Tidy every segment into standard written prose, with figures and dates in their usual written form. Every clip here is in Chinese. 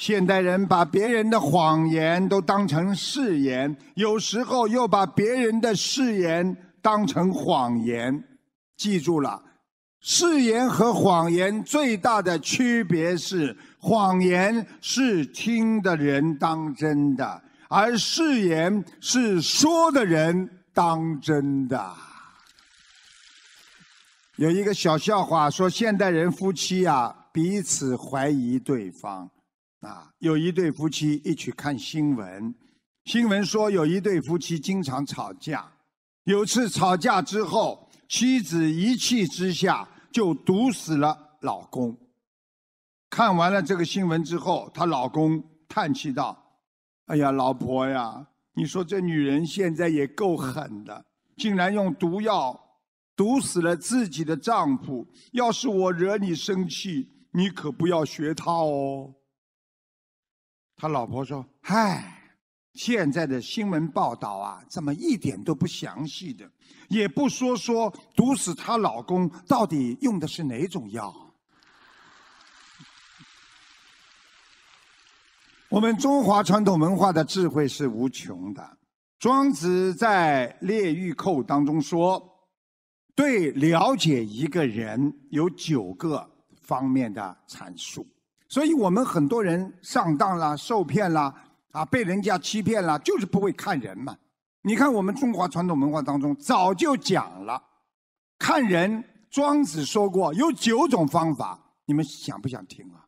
现代人把别人的谎言都当成誓言，有时候又把别人的誓言当成谎言。记住了，誓言和谎言最大的区别是，谎言是听的人当真的，而誓言是说的人当真的。有一个小笑话说，现代人夫妻彼此怀疑对方。有一对夫妻一起看新闻，新闻说有一对夫妻经常吵架，有次吵架之后，妻子一气之下就毒死了老公。看完了这个新闻之后，她老公叹气道：“哎呀，老婆呀，你说这女人现在也够狠的，竟然用毒药毒死了自己的丈夫。要是我惹你生气，你可不要学她哦。”他老婆说：“嗨，现在的新闻报道怎么一点都不详细的，也不说毒死她老公到底用的是哪种药。”我们中华传统文化的智慧是无穷的。庄子在《列御寇》当中说，对了解一个人有9个方面的阐述。所以我们很多人上当了、受骗了被人家欺骗了，就是不会看人嘛。你看我们中华传统文化当中早就讲了，看人，庄子说过有9种方法，你们想不想听啊？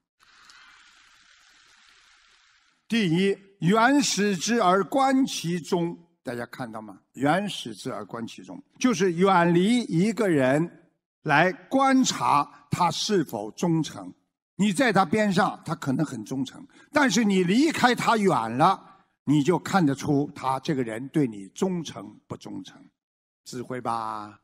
第一，远使之而观其中，大家看到吗？远使之而观其中，就是远离一个人来观察他是否忠诚。你在他边上，他可能很忠诚，但是你离开他远了，你就看得出他这个人对你忠诚不忠诚。智慧吧？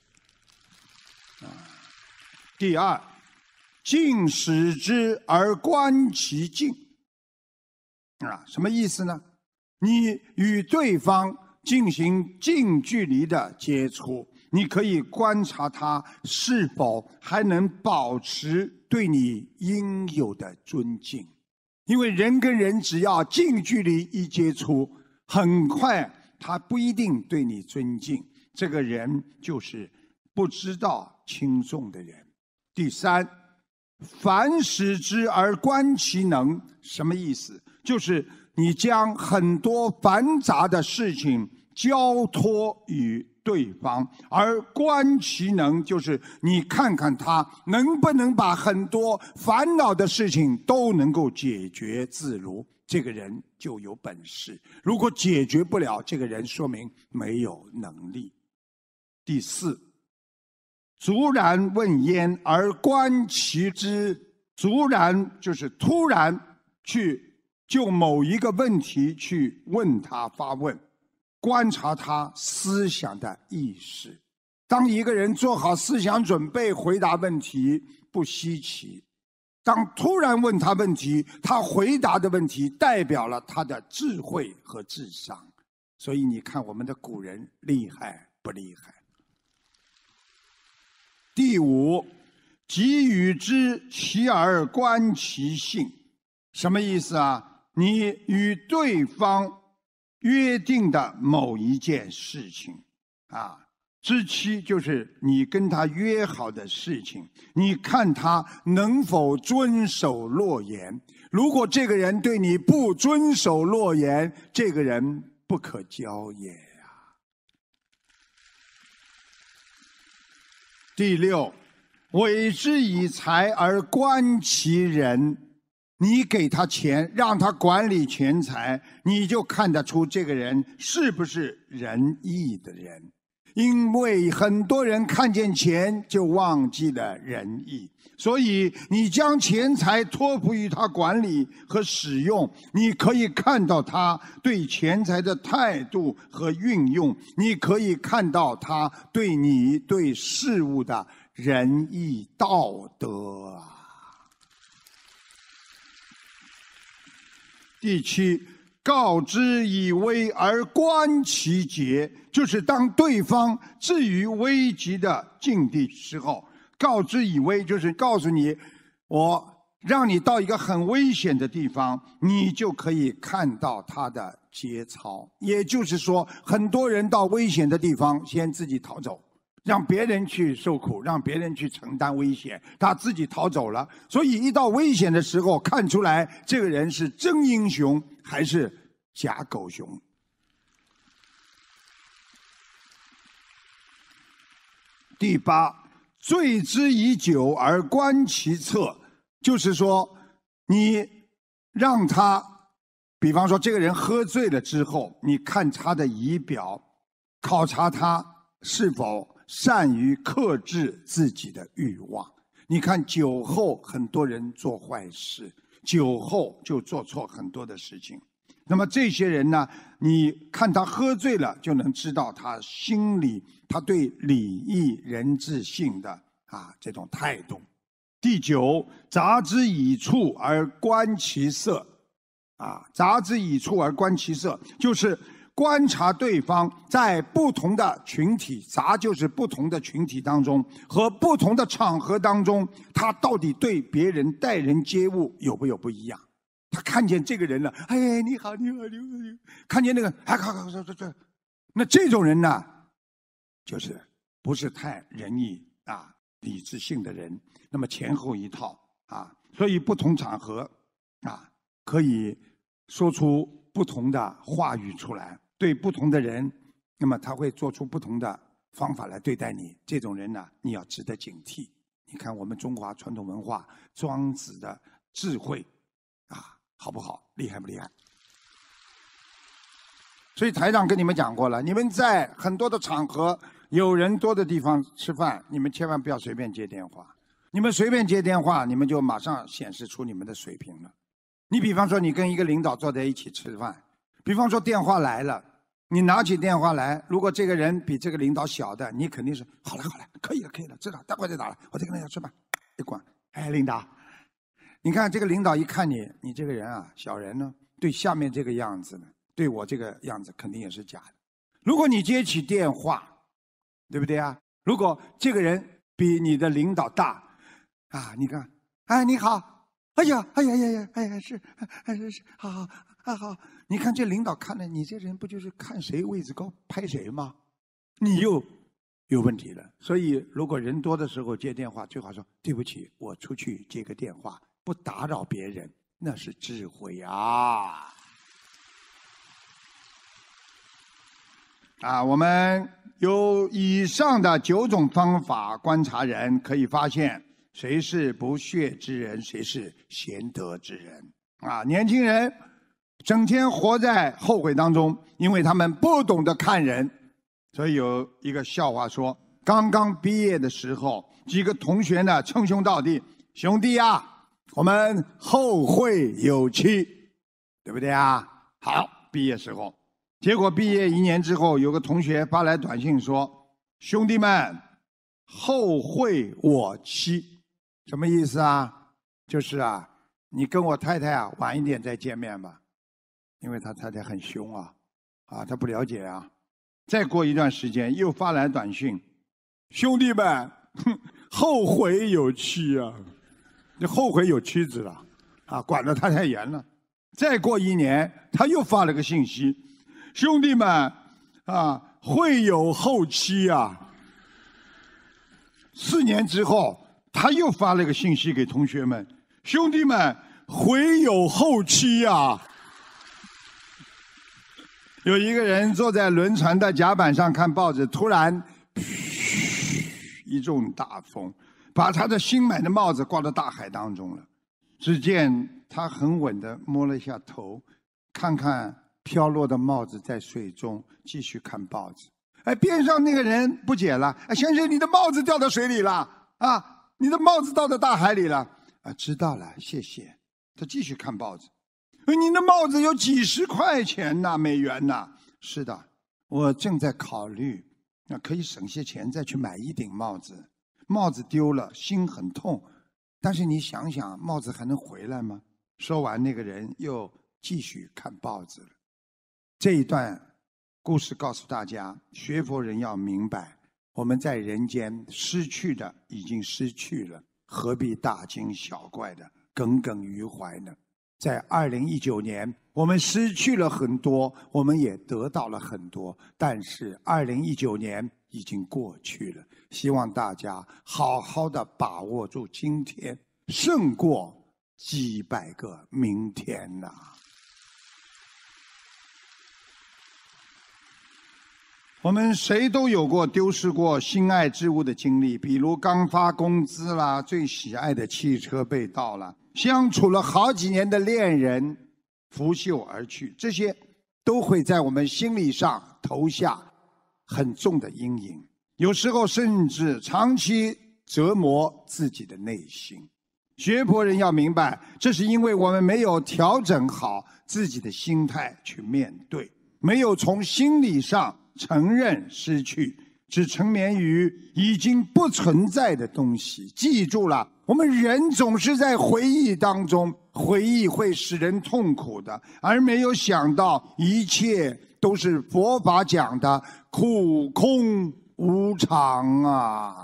第二，近使之而观其境。什么意思呢？你与对方进行近距离的接触，你可以观察他是否还能保持对你应有的尊敬。因为人跟人只要近距离一接触，很快他不一定对你尊敬，这个人就是不知道轻重的人。第三，凡使之而观其能，什么意思？就是你将很多繁杂的事情交托于对方，而观其能，就是你看看他能不能把很多烦恼的事情都能够解决自如，这个人就有本事。如果解决不了，这个人说明没有能力。第四，卒然问焉而观其知。卒然就是突然去就某一个问题去问他发问，观察他思想的意识。当一个人做好思想准备回答问题不稀奇，当突然问他问题，他回答的问题代表了他的智慧和智商。所以你看我们的古人厉害不厉害？第五，己与之其而观其性。什么意思啊？你与对方约定的某一件事情知期就是你跟他约好的事情，你看他能否遵守诺言。如果这个人对你不遵守诺言，这个人不可交也第六，委之以财而观其人。你给他钱，让他管理钱财，你就看得出这个人是不是仁义的人。因为很多人看见钱就忘记了仁义，所以你将钱财托付于他管理和使用，你可以看到他对钱财的态度和运用，你可以看到他对你对事物的仁义道德第七，告之以危而观其节，就是当对方置于危急的境地时候，告之以危就是告诉你，我让你到一个很危险的地方，你就可以看到他的节操。也就是说，很多人到危险的地方，先自己逃走，让别人去受苦，让别人去承担危险，他自己逃走了。所以一到危险的时候，看出来这个人是真英雄还是假狗熊。第8，醉之以酒而观其策，就是说，你让他，比方说这个人喝醉了之后，你看他的仪表，考察他是否善于克制自己的欲望。你看酒后很多人做坏事，酒后就做错很多的事情。那么这些人呢，你看他喝醉了，就能知道他心里他对礼义人治性的这种态度。第9，察之以处而观其色。察之以处而观其色，就是观察对方在不同的群体，察就是不同的群体当中和不同的场合当中，他到底对别人待人接物有没有不一样。他看见这个人了，哎，你好，你好，你好，你好。看见那个，这，那这种人呢，就是不是太仁义理智性的人。那么前后一套所以不同场合可以说出不同的话语出来，对不同的人，那么他会做出不同的方法来对待你。这种人呢，你要值得警惕。你看我们中华传统文化，庄子的智慧好不好？厉害不厉害？所以台长跟你们讲过了，你们在很多的场合，有人多的地方吃饭，你们千万不要随便接电话。你们随便接电话，你们就马上显示出你们的水平了。你比方说，你跟一个领导坐在一起吃饭，比方说电话来了，你拿起电话来，如果这个人比这个领导小的，你肯定是好了，可以了，知道，待会再打了，我再跟大家吃饭。一关，领导。你看这个领导一看你这个人小人呢，对下面这个样子呢，对我这个样子肯定也是假的。如果你接起电话，对不对啊？如果这个人比你的领导大你看，你好，哎呀，是，好，你看这领导看了你这人，不就是看谁位置高拍谁吗？你又有问题了。所以如果人多的时候接电话，最好说对不起，我出去接个电话，不打扰别人，那是智慧我们有以上的9种方法观察人，可以发现谁是不屑之人，谁是贤德之人年轻人整天活在后悔当中，因为他们不懂得看人。所以有一个笑话说，刚刚毕业的时候，几个同学呢称兄道弟，兄弟我们后会有期，对不对好，毕业时候，结果毕业1年之后，有个同学发来短信说，兄弟们，后会我期。什么意思就是你跟我太太晚一点再见面吧，因为他太太很凶他不了解再过一段时间又发来短信，兄弟们，后会有期你后悔有妻子了管得他太严了。再过1年，他又发了个信息，兄弟们会有后期4年之后，他又发了个信息给同学们，兄弟们，会有后期有一个人坐在轮船的甲板上看报纸，突然一阵大风，把他的新买的帽子挂到大海当中了。只见他很稳地摸了一下头，看看飘落的帽子在水中，继续看报纸。边上那个人不解了，先生，你的帽子掉到水里了你的帽子到了大海里了知道了，谢谢。他继续看报纸。您的帽子有几十块钱美元是的，我正在考虑可以省些钱再去买一顶帽子。帽子丢了，心很痛，但是你想想，帽子还能回来吗？说完，那个人又继续看报纸了。这一段故事告诉大家，学佛人要明白，我们在人间失去的已经失去了，何必大惊小怪的耿耿于怀呢？在2019年，我们失去了很多，我们也得到了很多，但是2019年已经过去了。希望大家好好的把握住今天，胜过几百个明天呐。我们谁都有过丢失过心爱之物的经历，比如刚发工资啦，最喜爱的汽车被盗了，相处了好几年的恋人拂袖而去，这些都会在我们心理上投下很重的阴影，有时候甚至长期折磨自己的内心。学佛人要明白，这是因为我们没有调整好自己的心态去面对，没有从心理上承认失去，只沉湎于已经不存在的东西。记住了，我们人总是在回忆当中，回忆会使人痛苦的，而没有想到一切都是佛法讲的苦空无常啊。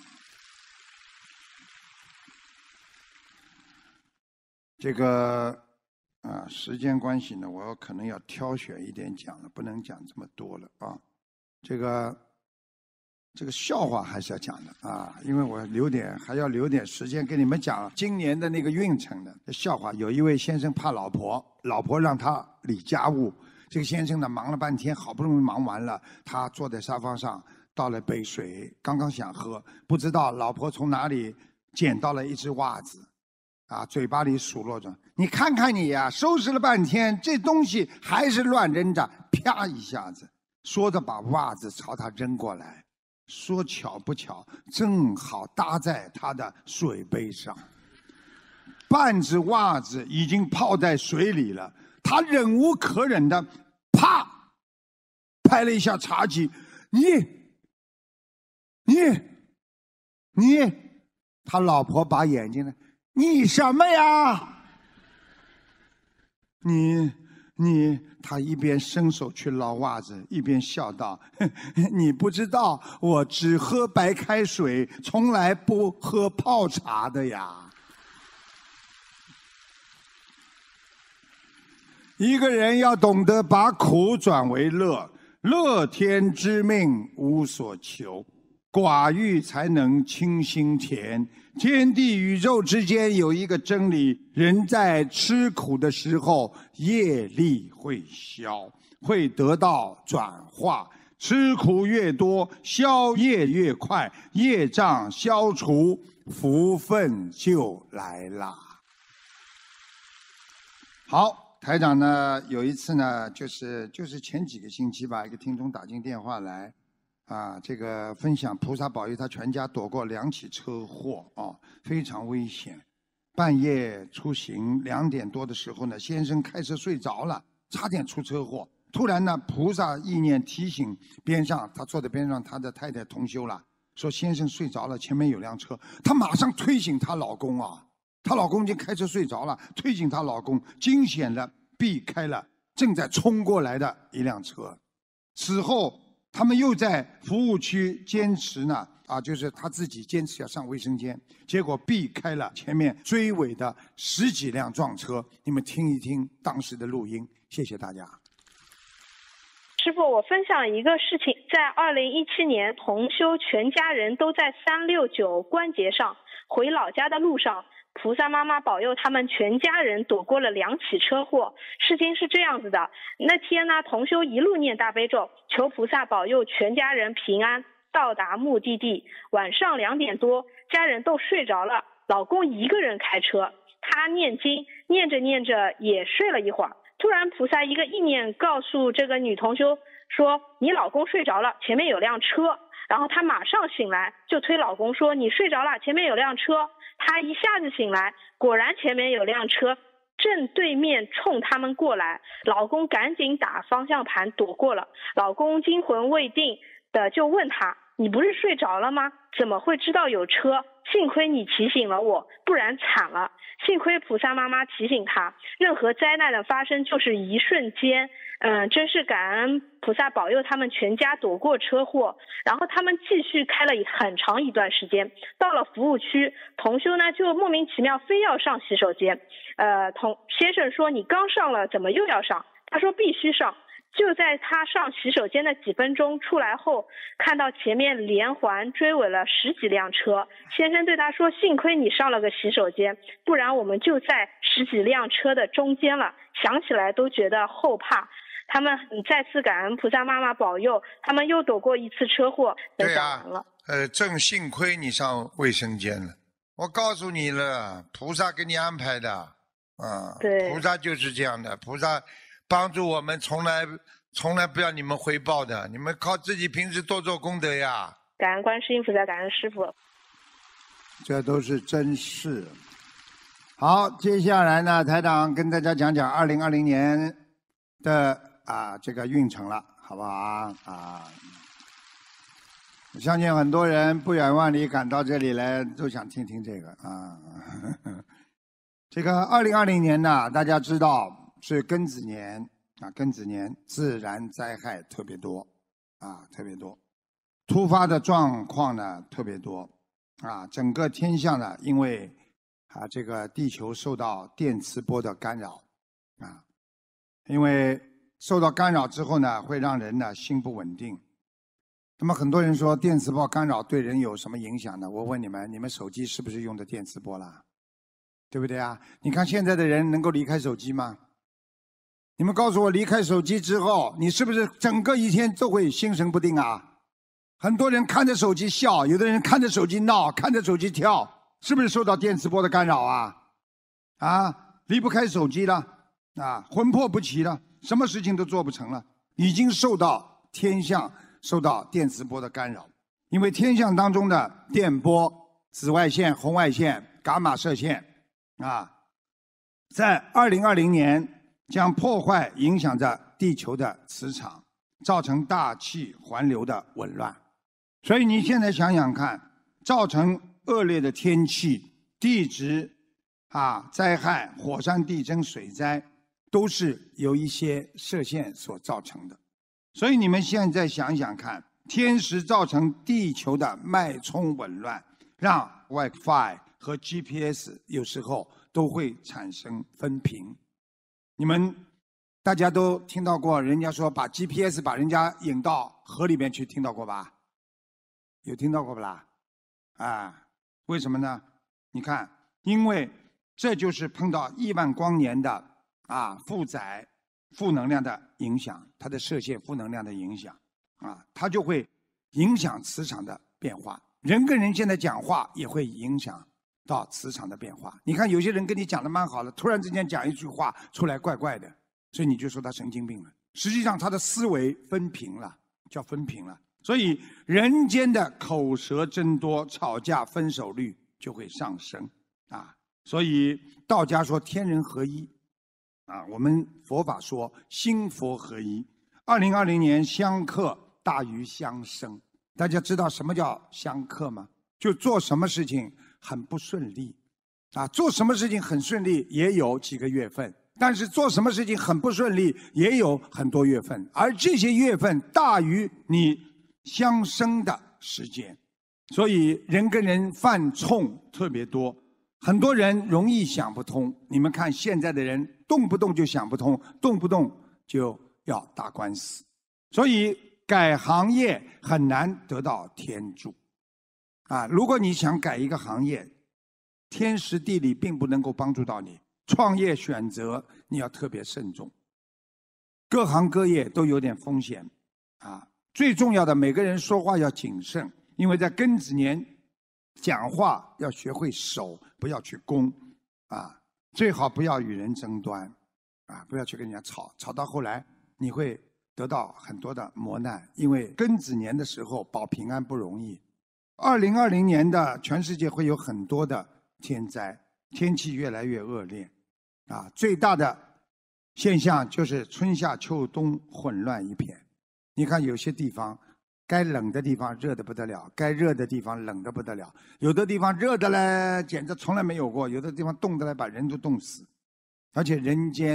这个时间关系呢，我可能要挑选一点讲了，不能讲这么多了啊。这个笑话还是要讲的啊，因为我还要留点时间给你们讲今年的那个运程的笑话。有一位先生怕老婆让他理家务，这个先生呢忙了半天，好不容易忙完了，他坐在沙发上倒了杯水，刚刚想喝，不知道老婆从哪里捡到了一只袜子。嘴巴里数落着，你看看你呀，收拾了半天，这东西还是乱扔着，啪一下子，说着把袜子朝他扔过来，说巧不巧，正好搭在他的水杯上，半只袜子已经泡在水里了，他忍无可忍的，啪，拍了一下茶几，你，他老婆把眼睛呢。你什么呀？他一边伸手去捞袜子，一边笑道：“你不知道，我只喝白开水，从来不喝泡茶的呀。”一个人要懂得把苦转为乐，乐天知命无所求，寡欲才能清心田。天地宇宙之间有一个真理，人在吃苦的时候，业力会消，会得到转化。吃苦越多，消业越快，业障消除，福分就来了。好，台长呢有一次呢，就是前几个星期吧，一个听众打进电话来。这个分享菩萨保佑他全家躲过2起车祸非常危险。半夜出行2点多的时候呢，先生开车睡着了，差点出车祸。突然呢，菩萨意念提醒他坐在边上，他的太太同修了，说先生睡着了，前面有辆车。他马上推醒她老公她老公已经开车睡着了，推醒她老公，惊险地避开了正在冲过来的一辆车。此后他们又在服务区坚持呢，就是他自己坚持要上卫生间，结果避开了前面追尾的10几辆撞车。你们听一听当时的录音，谢谢大家。 师父，我分享一个事情，在2017年，同修全家人都在369关节上回老家的路上，菩萨妈妈保佑他们全家人躲过了2起车祸。事情是这样子的，那天呢，同修一路念大悲咒，求菩萨保佑全家人平安到达目的地。晚上2点多，家人都睡着了，老公一个人开车，他念经，念着念着也睡了一会儿。突然菩萨一个意念告诉这个女同修说，你老公睡着了，前面有辆车。然后她马上醒来，就推老公说，你睡着了，前面有辆车。她一下子醒来，果然前面有辆车正对面冲他们过来，老公赶紧打方向盘躲过了。老公惊魂未定的就问她，你不是睡着了吗？怎么会知道有车？幸亏你提醒了我，不然惨了。幸亏菩萨妈妈提醒他，任何灾难的发生就是一瞬间。 真是感恩菩萨保佑他们全家躲过车祸。然后他们继续开了很长一段时间，到了服务区，同修呢就莫名其妙非要上洗手间。先生说你刚上了，怎么又要上？他说必须上。就在他上洗手间的几分钟出来后，看到前面连环追尾了10几辆车。先生对他说，幸亏你上了个洗手间，不然我们就在10几辆车的中间了，想起来都觉得后怕。他们再次感恩菩萨妈妈保佑，他们又躲过一次车祸。 对啊，正幸亏你上卫生间了，我告诉你了，菩萨给你安排的。 对， 菩萨就是这样的，菩萨帮助我们从来不要你们回报的，你们靠自己平时多做功德呀。 感恩观世音菩萨，感恩师父。 这都是真事。好，接下来呢，台长跟大家讲讲2020年的这个运程了，好不好啊？我相信很多人不远万里赶到这里来，都想听听这个啊。这个2020年呢，大家知道是庚子年啊，庚子年自然灾害特别多特别多，突发的状况呢特别多整个天象呢，因为这个地球受到电磁波的干扰因为受到干扰之后呢，会让人呢心不稳定。那么很多人说电磁波干扰对人有什么影响呢？我问你们，你们手机是不是用的电磁波啦？对不对啊？你看现在的人能够离开手机吗？你们告诉我，离开手机之后，你是不是整个一天都会心神不定啊？很多人看着手机笑，有的人看着手机闹，看着手机跳，是不是受到电磁波的干扰离不开手机了魂魄不齐了，什么事情都做不成了，已经受到天象受到电磁波的干扰。因为天象当中的电波、紫外线、红外线、伽马射线在2020年将破坏影响着地球的磁场，造成大气环流的紊乱。所以你现在想想看，造成恶劣的天气、地质灾害、火山地震、水灾，都是由一些射线所造成的。所以你们现在想想看，天时造成地球的脉冲紊乱，让 Wi-Fi 和 GPS 有时候都会产生分频。你们大家都听到过人家说把 GPS 把人家引到河里面去，听到过吧？有听到过不啦？为什么呢？你看，因为这就是碰到亿万光年的负载、负能量的影响，它的射线负能量的影响它就会影响磁场的变化。人跟人现在讲话也会影响到磁场的变化。你看有些人跟你讲的蛮好的，突然之间讲一句话出来怪怪的，所以你就说他神经病了。实际上他的思维分频了，叫分频了。所以人间的口舌增多，吵架分手率就会上升所以道家说天人合一我们佛法说心佛合一。2020年相克大于相生。大家知道什么叫相克吗？就做什么事情很不顺利做什么事情很顺利也有几个月份，但是做什么事情很不顺利也有很多月份，而这些月份大于你相生的时间。所以人跟人犯冲特别多，很多人容易想不通。你们看现在的人动不动就想不通，动不动就要打官司，所以改行业很难得到天助如果你想改一个行业，天时地利并不能够帮助到你。创业选择你要特别慎重，各行各业都有点风险最重要的，每个人说话要谨慎，因为在庚子年讲话要学会守，不要去攻最好不要与人争端不要去跟人家吵，吵到后来你会得到很多的磨难。因为庚子年的时候保平安不容易。2020年的全世界会有很多的天灾，天气越来越恶劣最大的现象就是春夏秋冬混乱一片。你看有些地方该冷的地方热得不得了，该热的地方冷得不得了，有的地方热的嘞简直从来没有过，有的地方冻得来把人都冻死。而且人间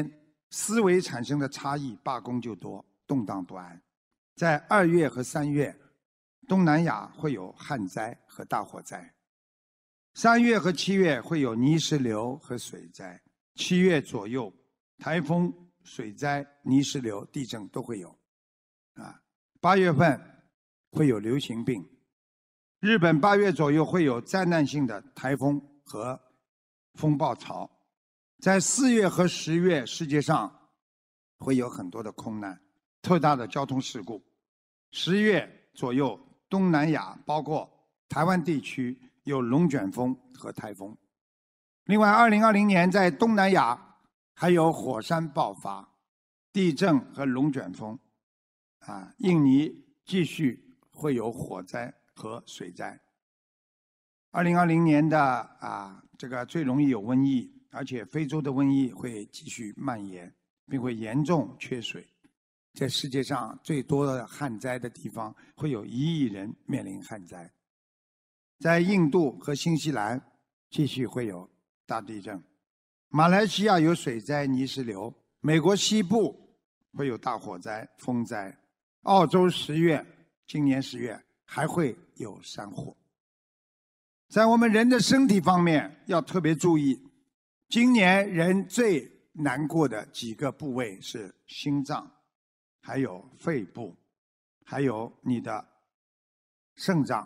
思维产生的差异，罢工就多，动荡不安。在2月和3月，东南亚会有旱灾和大火灾。3月和7月会有泥石流和水灾。7月左右，台风、水灾、泥石流、地震都会有。8月份会有流行病。日本8月左右会有灾难性的台风和风暴潮。在4月和10月，世界上会有很多的空难、特大的交通事故。10月左右，东南亚包括台湾地区有龙卷风和台风。另外，2020年在东南亚还有火山爆发、地震和龙卷风。印尼继续会有火灾和水灾。2020年的这个最容易有瘟疫，而且非洲的瘟疫会继续蔓延，并会严重缺水。在世界上最多的旱灾的地方，会有1亿人面临旱灾。在印度和新西兰继续会有大地震，马来西亚有水灾、泥石流，美国西部会有大火灾、风灾，澳洲今年10月还会有山火。在我们人的身体方面要特别注意，今年人最难过的几个部位是心脏，还有肺部，还有你的肾脏。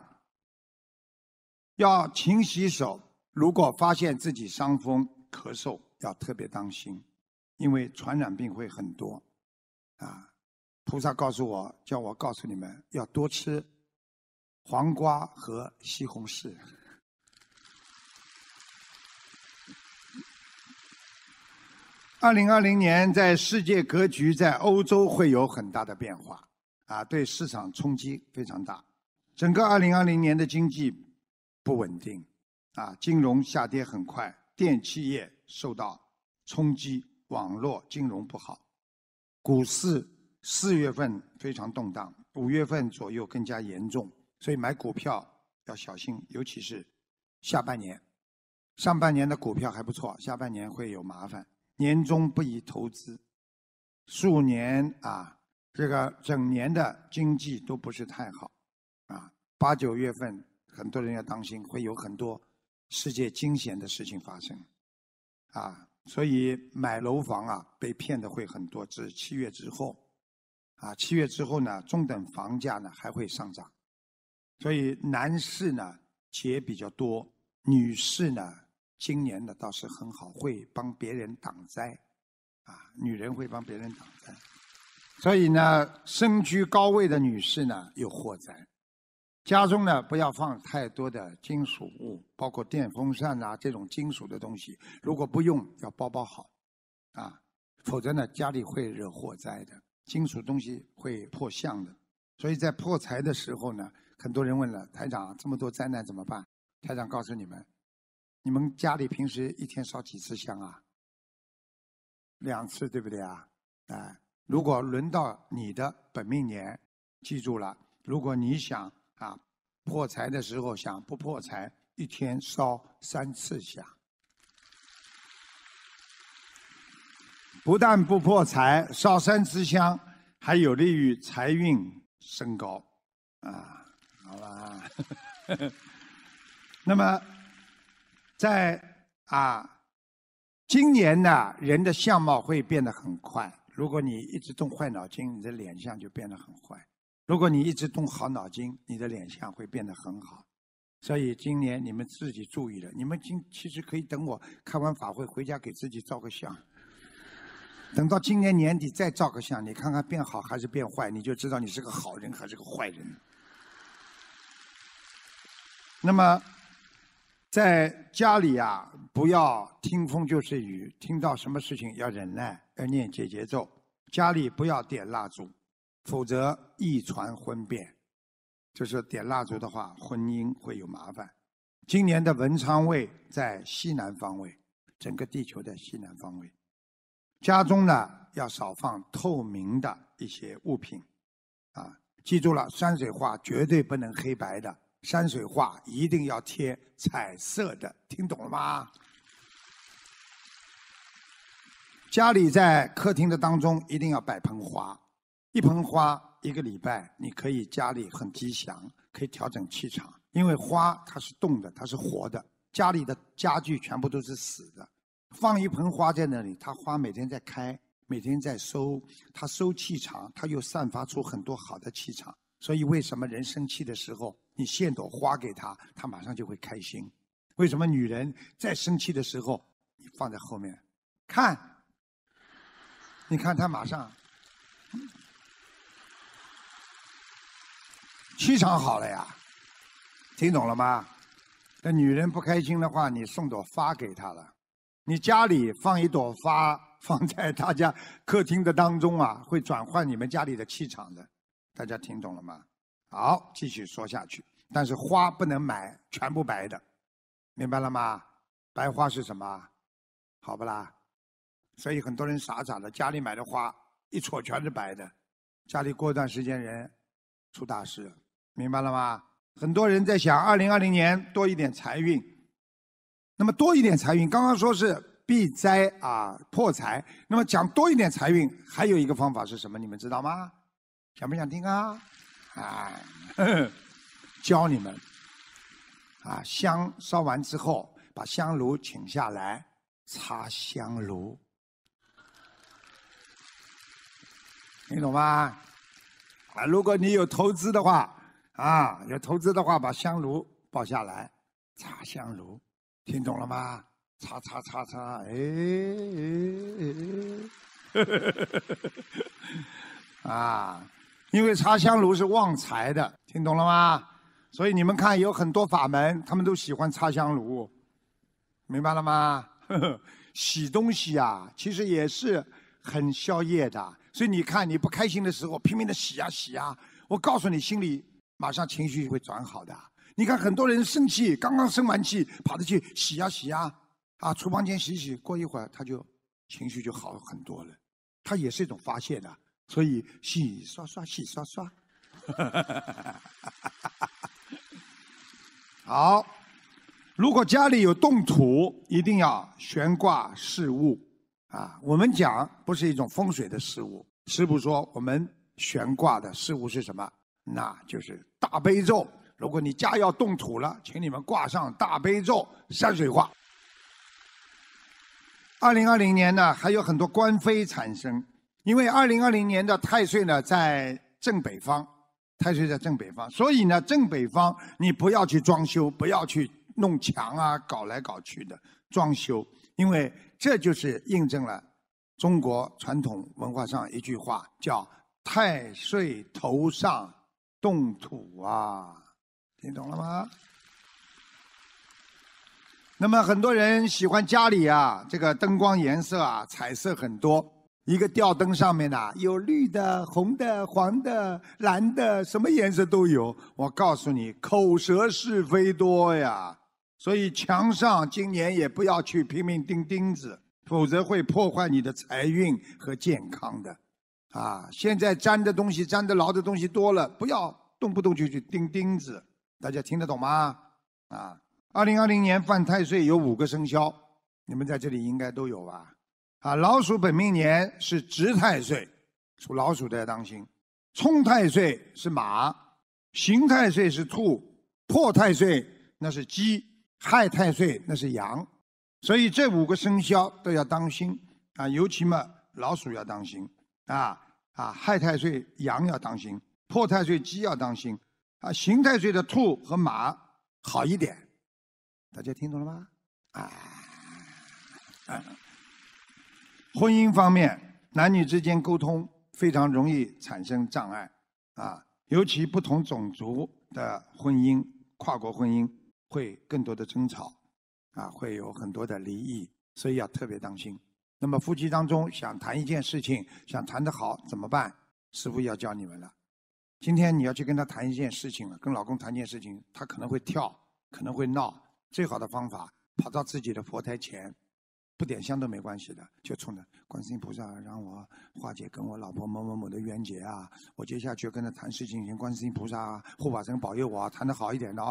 要勤洗手，如果发现自己伤风、咳嗽，要特别当心，因为传染病会很多。菩萨告诉我，叫我告诉你们，要多吃黄瓜和西红柿。2020年在世界格局在欧洲会有很大的变化，对市场冲击非常大。整个2020年的经济不稳定，金融下跌很快，电器业受到冲击，网络金融不好，股市4月份非常动荡，5月份左右更加严重，所以买股票要小心，尤其是下半年。上半年的股票还不错，下半年会有麻烦。年终不宜投资，数年这个整年的经济都不是太好，8、9月份很多人要当心，会有很多世界惊险的事情发生所以买楼房被骗的会很多，至7月之后7月之后呢，中等房价呢还会上涨，所以男士呢劫比较多，女士呢今年呢倒是很好，会帮别人挡灾女人会帮别人挡灾，所以呢身居高位的女士呢有祸灾。家中呢不要放太多的金属物，包括电风扇这种金属的东西，如果不用要包好否则呢家里会惹祸灾的，金属东西会破相的。所以在破财的时候呢，很多人问了，台长这么多灾难怎么办？台长告诉你们，你们家里平时一天烧几次香2次，对不对如果轮到你的本命年，记住了，如果你想破财的时候想不破财，一天烧3次香，不但不破财，烧3次香还有利于财运升高好吧那么在今年呢，人的相貌会变得很快。如果你一直动坏脑筋，你的脸相就变得很坏；如果你一直动好脑筋，你的脸相会变得很好。所以今年你们自己注意了，你们其实可以等我开完法会回家给自己照个相，等到今年年底再照个相，你看看变好还是变坏，你就知道你是个好人还是个坏人。那么在家里不要听风就是雨，听到什么事情要忍耐，要念解结咒。家里不要点蜡烛，否则易传婚变。就是点蜡烛的话，婚姻会有麻烦。今年的文昌位在西南方位，整个地球的西南方位。家中呢要少放透明的一些物品记住了，山水画绝对不能黑白的。山水画一定要贴彩色的，听懂了吗？ 家里在客厅的当中一定要摆盆花，一盆花1个礼拜，你可以家里很吉祥，可以调整气场。因为花它是动的，它是活的，家里的家具全部都是死的。放一盆花在那里，它花每天在开，每天在收，它收气场，它又散发出很多好的气场。所以为什么人生气的时候，你献朵花给他，他马上就会开心？为什么女人在生气的时候，你放在后面看，你看她马上气场好了呀，听懂了吗？那女人不开心的话，你送朵花给她了，你家里放一朵花放在大家客厅的当中啊，会转换你们家里的气场的。大家听懂了吗？好，继续说下去。但是花不能买全部白的，明白了吗？白花是什么？好不啦？所以很多人傻傻的，家里买的花一撮全是白的，家里过一段时间人出大事，明白了吗？很多人在想2020年多一点财运，那么多一点财运，刚刚说是避灾啊破财，那么讲多一点财运，还有一个方法是什么？你们知道吗？想不想听啊？教你们啊，香烧完之后，把香炉请下来，插香炉，听懂吗？啊，如果你有投资的话，把香炉抱下来，插香炉，听懂了吗？插，啊，因为插香炉是旺财的，听懂了吗？所以你们看有很多法门，他们都喜欢插香炉，明白了吗？洗东西啊，其实也是很消业的。所以你看，你不开心的时候，拼命的洗啊洗啊，我告诉你，心里马上情绪会转好的。你看很多人生气，刚刚生完气，跑着去洗啊洗啊，厨房间洗洗，过一会儿他就情绪就好很多了。它也是一种发泄的，所以洗刷刷，洗刷刷。好，如果家里有动土，一定要悬挂饰物啊。我们讲不是一种风水的事物，师父说我们悬挂的事物是什么？那就是大悲咒。如果你家要动土了，请你们挂上大悲咒山水画。2020年呢，还有很多官非产生，因为2020年的太岁呢在正北方。太岁在正北方，所以呢，正北方你不要去装修，不要去弄墙啊，搞来搞去的装修，因为这就是印证了中国传统文化上一句话，叫“太岁头上动土”啊，听懂了吗？那么很多人喜欢家里啊，这个灯光颜色啊，彩色很多。一个吊灯上面呢，有绿的、红的、黄的、蓝的，什么颜色都有。我告诉你，口舌是非多呀，所以墙上今年也不要去拼命钉钉子，否则会破坏你的财运和健康的。现在粘的东西、粘得牢的东西多了，不要动不动就去钉钉子。大家听得懂吗？2020年犯太岁有5个生肖，你们在这里应该都有吧？老鼠本命年是值太岁，属老鼠的要当心。冲太岁是马，刑太岁是兔，破太岁那是鸡，害太岁那是羊。所以这5个生肖都要当心尤其嘛老鼠要当心害太岁羊要当心，破太岁鸡要当心刑太岁的兔和马好一点。大家听懂了吗？婚姻方面，男女之间沟通非常容易产生障碍尤其不同种族的婚姻、跨国婚姻会更多的争吵会有很多的离异，所以要特别当心。那么夫妻当中想谈一件事情，想谈得好怎么办？师父要教你们了。今天你要去跟他谈一件事情了，跟老公谈一件事情，他可能会跳，可能会闹。最好的方法，跑到自己的佛台前。不点香都没关系的，就冲着观世音菩萨让我化解跟我老婆某某某的冤结我接下去跟他谈事情，请观世音菩萨护法神保佑我谈得好一点的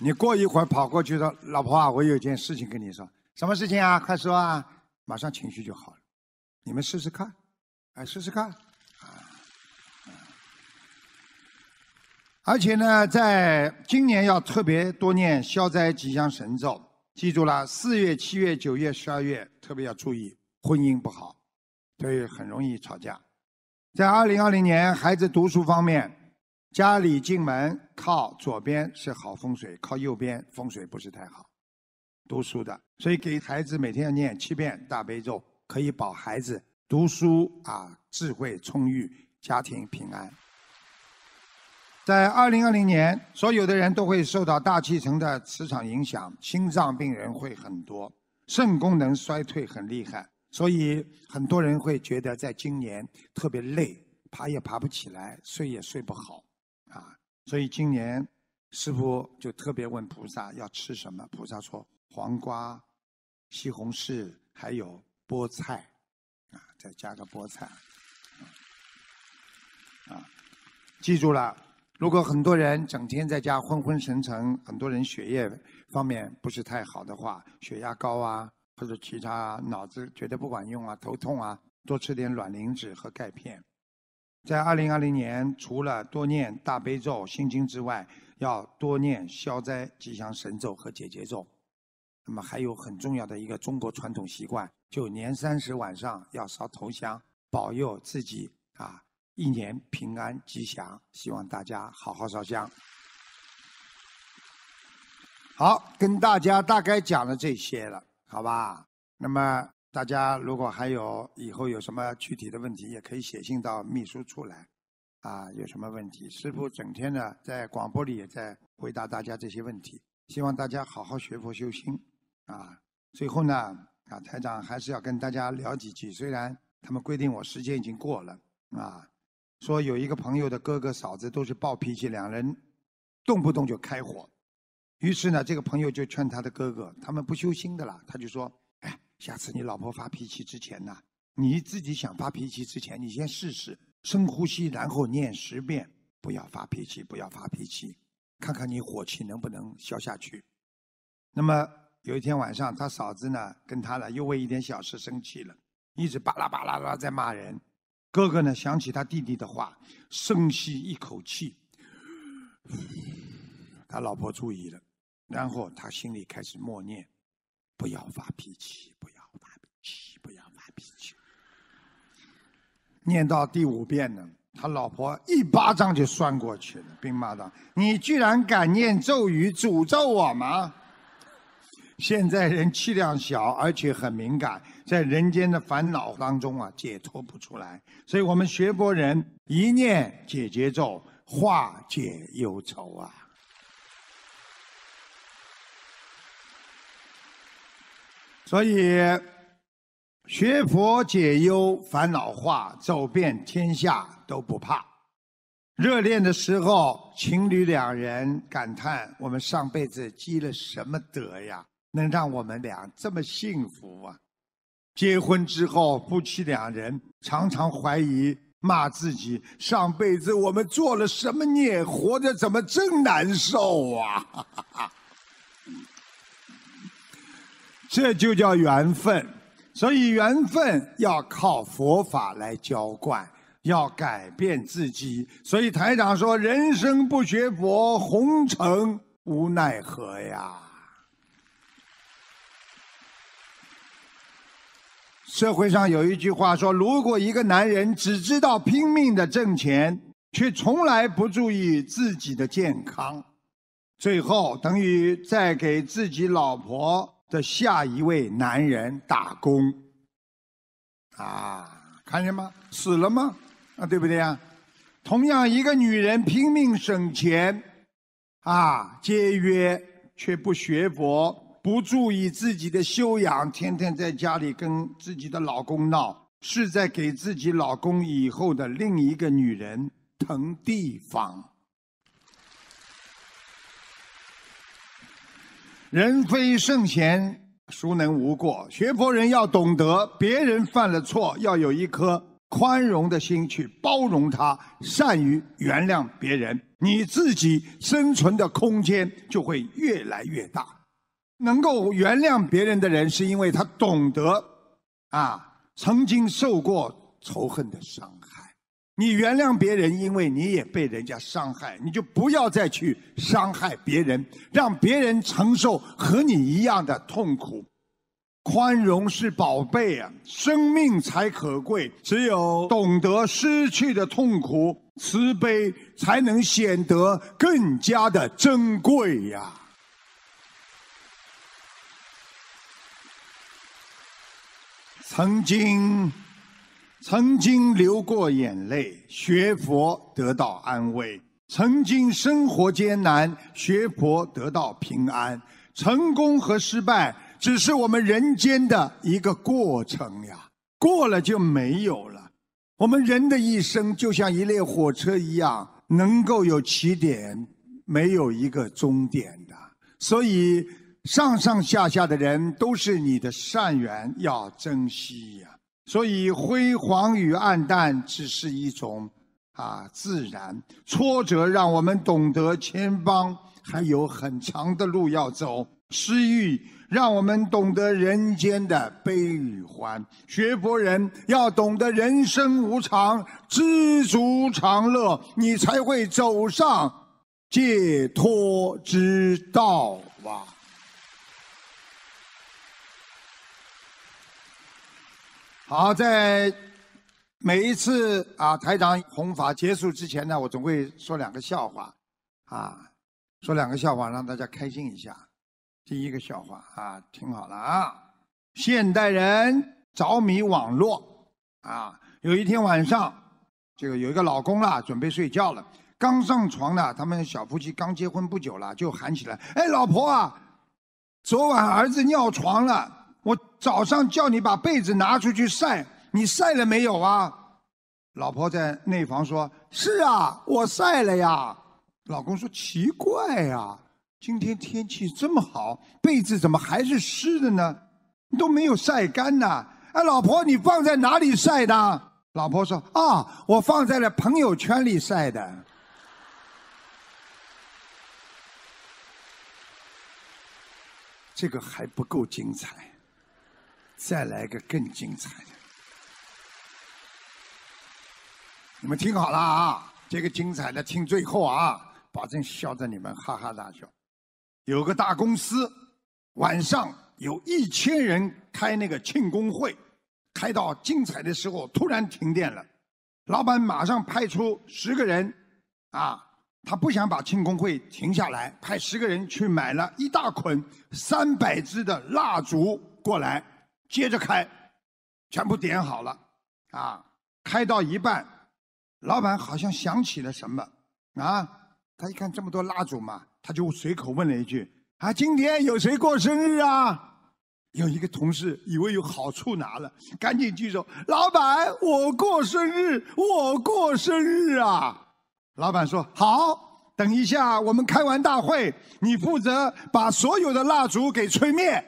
你过一会儿跑过去说：“老婆啊，我有件事情跟你说。”什么事情啊？快说啊！马上情绪就好了。你们试试看，试试看。而且呢，在今年要特别多念消灾吉祥神咒。记住了，4月、7月、9月、12月特别要注意婚姻不好，所以很容易吵架。在2020年，孩子读书方面，家里进门靠左边是好风水，靠右边风水不是太好。读书的，所以给孩子每天要念7遍大悲咒，可以保孩子读书智慧充裕，家庭平安。在2020年，所有的人都会受到大气层的磁场影响，心脏病人会很多，肾功能衰退很厉害，所以很多人会觉得在今年特别累，爬也爬不起来，睡也睡不好所以今年师父就特别问菩萨要吃什么，菩萨说黄瓜、西红柿还有菠菜再加个菠菜记住了，如果很多人整天在家昏昏沉沉，很多人血液方面不是太好的话，血压高或者其他脑子觉得不管用头痛多吃点卵磷脂和钙片。在2020年，除了多念大悲咒、心经之外，要多念消灾吉祥神咒和解结咒。那么还有很重要的一个中国传统习惯，就年30晚上要烧头香，保佑自己一年平安吉祥。希望大家好好烧香。好，跟大家大概讲了这些了，好吧？那么大家如果还有以后有什么具体的问题，也可以写信到秘书处来有什么问题，师父整天呢在广播里也在回答大家这些问题，希望大家好好学佛修心最后呢台长还是要跟大家聊几句，虽然他们规定我时间已经过了说有一个朋友的哥哥嫂子都是暴脾气，两人动不动就开火，于是呢这个朋友就劝他的哥哥，他们不修心的啦，他就说下次你老婆发脾气之前你自己想发脾气之前，你先试试深呼吸，然后念10遍不要发脾气，不要发脾气，看看你火气能不能消下去。那么有一天晚上，他嫂子呢跟他又为一点小事生气了，一直巴拉巴拉巴拉在骂人。哥哥呢想起他弟弟的话，深吸一口气，他老婆注意了，然后他心里开始默念，不要发脾气，不要发脾气，不要发脾气。念到第5遍呢，他老婆一巴掌就扇过去了，并骂道：“你居然敢念咒语诅咒我吗？”现在人气量小，而且很敏感，在人间的烦恼当中解脱不出来，所以我们学佛人一念解结咒，化解忧愁所以学佛解忧，烦恼化，走遍天下都不怕。热恋的时候，情侣2人感叹我们上辈子积了什么德呀，能让我们俩这么幸福结婚之后，夫妻2人常常怀疑，骂自己上辈子我们做了什么孽，活着怎么真难受这就叫缘分。所以缘分要靠佛法来浇灌，要改变自己。所以台长说，人生不学佛，红尘无奈何呀。社会上有一句话说，如果一个男人只知道拼命的挣钱，却从来不注意自己的健康，最后等于在给自己老婆的下一位男人打工看见吗？死了吗？对不对呀？同样一个女人拼命省钱节约，却不学佛，不注意自己的修养，天天在家里跟自己的老公闹，是在给自己老公以后的另一个女人腾地方。人非圣贤，孰能无过？学佛人要懂得，别人犯了错，要有一颗宽容的心去包容他，善于原谅别人，你自己生存的空间就会越来越大。能够原谅别人的人，是因为他懂得曾经受过仇恨的伤害。你原谅别人，因为你也被人家伤害，你就不要再去伤害别人，让别人承受和你一样的痛苦。宽容是宝贝啊，生命才可贵。只有懂得失去的痛苦，慈悲才能显得更加的珍贵呀。曾经流过眼泪，学佛得到安慰；曾经生活艰难，学佛得到平安。成功和失败只是我们人间的一个过程呀，过了就没有了。我们人的一生就像一列火车一样，能够有起点，没有一个终点的。所以上上下下的人都是你的善缘，要珍惜呀。所以辉煌与暗淡只是一种自然，挫折让我们懂得前方还有很长的路要走，失意让我们懂得人间的悲与欢。学佛人要懂得人生无常，知足常乐，你才会走上解脱之道啊。好，在每一次台长弘法结束之前呢，我总会说两个笑话说两个笑话让大家开心一下。第一个笑话听好了现代人着迷网络有一天晚上，这个有一个老公准备睡觉了，刚上床呢，他们小夫妻刚结婚不久了，就喊起来：“哎，老婆昨晚儿子尿床了。我早上叫你把被子拿出去晒，你晒了没有啊？”老婆在内房说：“是我晒了呀。”老公说：“奇怪呀，今天天气这么好，被子怎么还是湿的呢？你都没有晒干呢。哎，老婆，你放在哪里晒的？”老婆说：“我放在了朋友圈里晒的。”这个还不够精彩。再来个更精彩的，你们听好了这个精彩的听最后保证笑得你们哈哈大笑。有个大公司，晚上有1000人开那个庆功会，开到精彩的时候突然停电了，老板马上派出10个人他不想把庆功会停下来，派10个人去买了一大捆300支的蜡烛过来，接着开，全部点好了开到一半，老板好像想起了什么他一看这么多蜡烛嘛，他就随口问了一句：“今天有谁过生日啊？”有一个同事以为有好处拿了，赶紧举手：“老板，我过生日，我过生日啊！”老板说：“好，等一下我们开完大会，你负责把所有的蜡烛给吹灭。”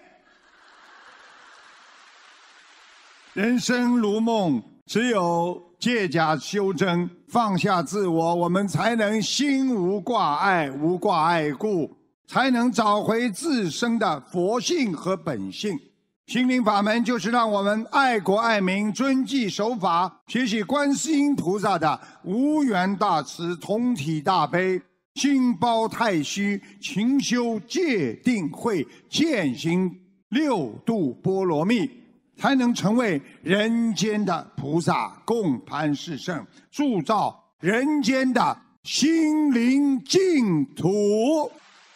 人生如梦，只有借假修真，放下自我，我们才能心无挂碍，无挂碍故，才能找回自身的佛性和本性。心灵法门就是让我们爱国爱民，遵纪守法，学习观世音菩萨的无缘大慈，同体大悲，心包太虚，勤修戒定慧，践行6度波罗蜜，才能成为人间的菩萨，共攀世圣，铸造人间的心灵净土。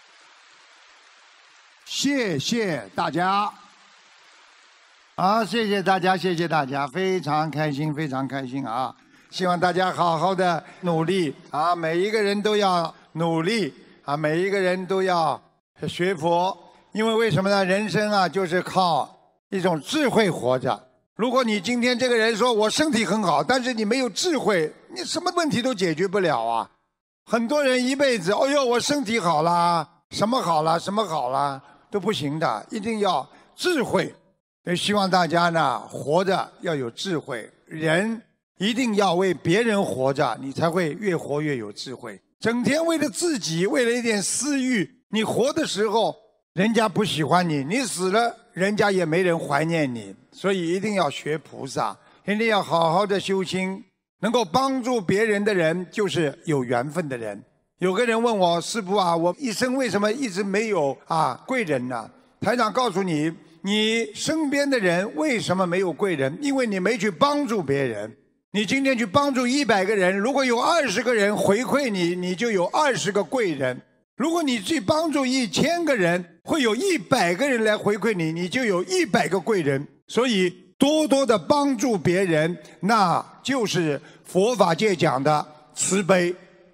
谢谢大家。好，谢谢大家，谢谢大家，非常开心，非常开心希望大家好好的努力每一个人都要努力每一个人都要学佛。因为为什么呢？人生就是靠一种智慧活着。如果你今天这个人说我身体很好，但是你没有智慧，你什么问题都解决不了很多人一辈子我身体好了，什么好了什么好了都不行的，一定要智慧。所以希望大家呢活着要有智慧，人一定要为别人活着，你才会越活越有智慧。整天为了自己，为了一点私欲，你活的时候人家不喜欢你，你死了人家也没人怀念你。所以一定要学菩萨，一定要好好的修心，能够帮助别人的人就是有缘分的人。有个人问我，师父啊，我一生为什么一直没有贵人呢？台长告诉你，你身边的人为什么没有贵人？因为你没去帮助别人。你今天去帮助100个人，如果有20个人回馈你，你就有20个贵人。如果你去帮助1000个人，会有100个人来回馈你，你就有100个贵人。所以多多的帮助别人，那就是佛法界讲的慈悲。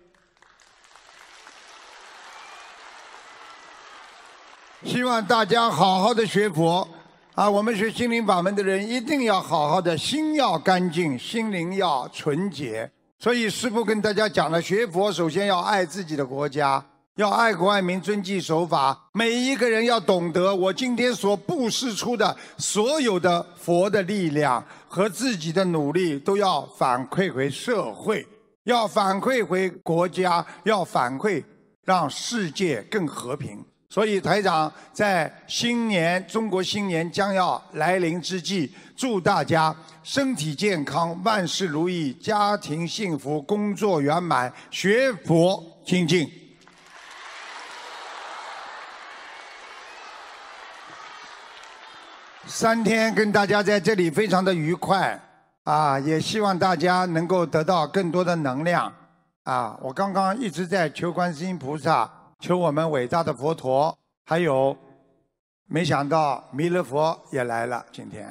希望大家好好的学佛我们学心灵法门的人一定要好好的，心要干净，心灵要纯洁。所以师父跟大家讲了，学佛首先要爱自己的国家，要爱国爱民，遵纪守法。每一个人要懂得，我今天所布施出的所有的佛的力量和自己的努力，都要反馈回社会，要反馈回国家，要反馈让世界更和平。所以台长在新年，中国新年将要来临之际，祝大家身体健康，万事如意，家庭幸福，工作圆满，学佛精进。3天跟大家在这里非常的愉快也希望大家能够得到更多的能量我刚刚一直在求观世音菩萨，求我们伟大的佛陀，还有没想到弥勒佛也来了今天。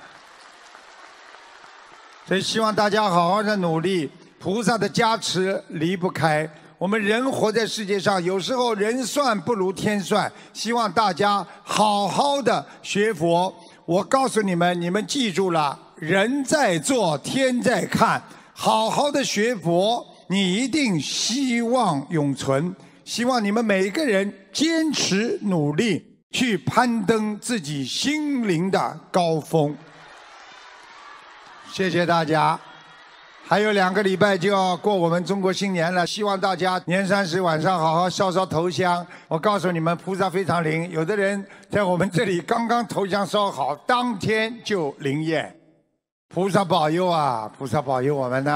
所以希望大家好好的努力，菩萨的加持离不开。我们人活在世界上，有时候人算不如天算，希望大家好好的学佛。我告诉你们，你们记住了，人在做天在看，好好的学佛，你一定希望永存。希望你们每个人坚持努力，去攀登自己心灵的高峰。谢谢大家。还有2个礼拜就要过我们中国新年了，希望大家年30晚上好好烧头香。我告诉你们，菩萨非常灵，有的人在我们这里刚刚头香烧好，当天就灵验。菩萨保佑菩萨保佑我们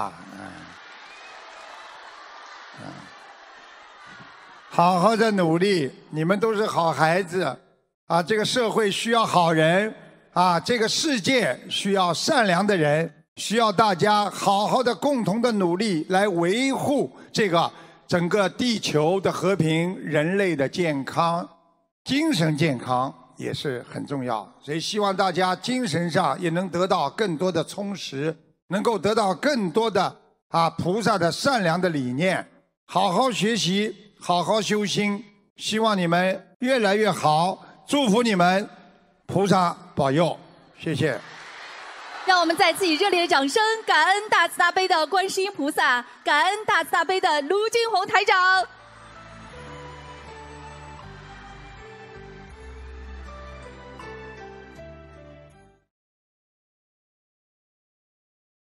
好好的努力，你们都是好孩子这个社会需要好人这个世界需要善良的人，需要大家好好的共同的努力来维护这个整个地球的和平，人类的健康，精神健康也是很重要。所以希望大家精神上也能得到更多的充实，能够得到更多的菩萨的善良的理念，好好学习，好好修心，希望你们越来越好，祝福你们，菩萨保佑，谢谢。 让我们再次以热烈的掌声，感恩大慈大悲的观世音菩萨，感恩大慈大悲的卢军宏台长。